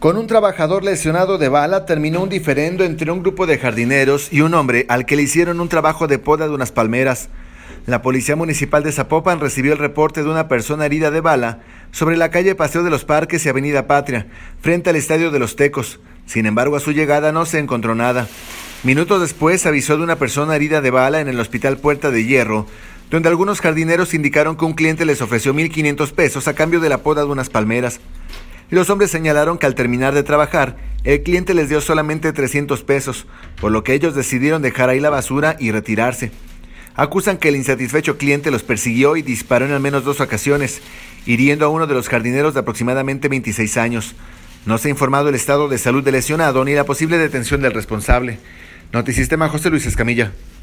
Con un trabajador lesionado de bala terminó un diferendo entre un grupo de jardineros y un hombre al que le hicieron un trabajo de poda de unas palmeras. La Policía Municipal de Zapopan recibió el reporte de una persona herida de bala sobre la calle Paseo de los Parques y Avenida Patria, frente al Estadio de los Tecos. Sin embargo, a su llegada no se encontró nada. Minutos después avisó de una persona herida de bala en el Hospital Puerta de Hierro, donde algunos jardineros indicaron que un cliente les ofreció 1,500 pesos a cambio de la poda de unas palmeras. Los hombres señalaron que al terminar de trabajar, el cliente les dio solamente 300 pesos, por lo que ellos decidieron dejar ahí la basura y retirarse. Acusan que el insatisfecho cliente los persiguió y disparó en al menos 2 ocasiones, hiriendo a uno de los jardineros de aproximadamente 26 años. No se ha informado el estado de salud del lesionado ni la posible detención del responsable. Notisistema, José Luis Escamilla.